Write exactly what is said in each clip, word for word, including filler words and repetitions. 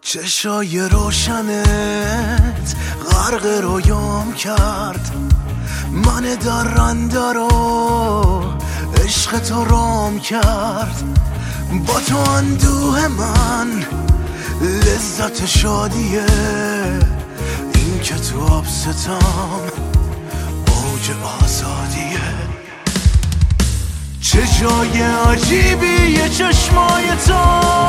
چشای روشنت غرق رویام کرد، من درنده رو عشق تو رام کرد. با تو اندوه من لذت شادیه، این که تو آب ستم اوج آزادیه. چه جای عجیبیه چشمای تو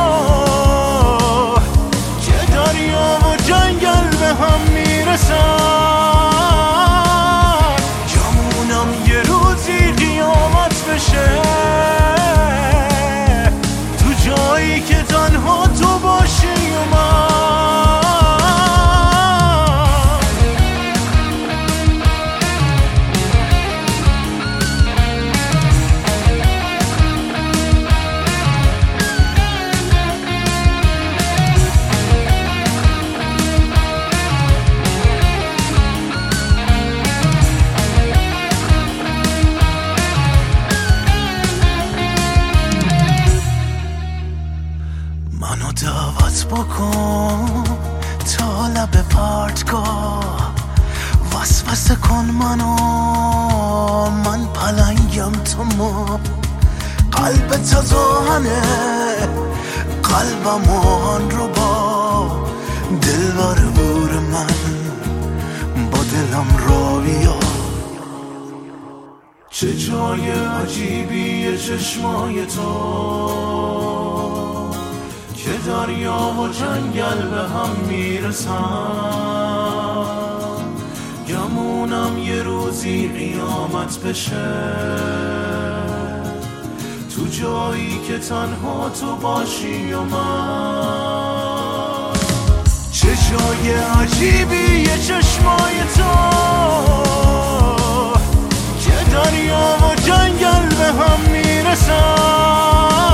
که دریا و جنگل به هم میرسن. گمونم یه روزی قیامت بشه تو جایی که تنها تو باشی و من. منو دعوت بکن تا لب پارتگاه، وسوسه کن منو، من پلنگم تو ما. قلب تزاهنه قلبم آن رو با دلبر بور من، با دلم را بیا. چه جای عجیبیه چشمای تو که دریا و جنگل به هم میرسن. گمونم یه روزی قیامت بشه تو جایی که تنها تو باشی و من. چه جای عجیبیه چشمای تو که دریا و جنگل به هم میرسن.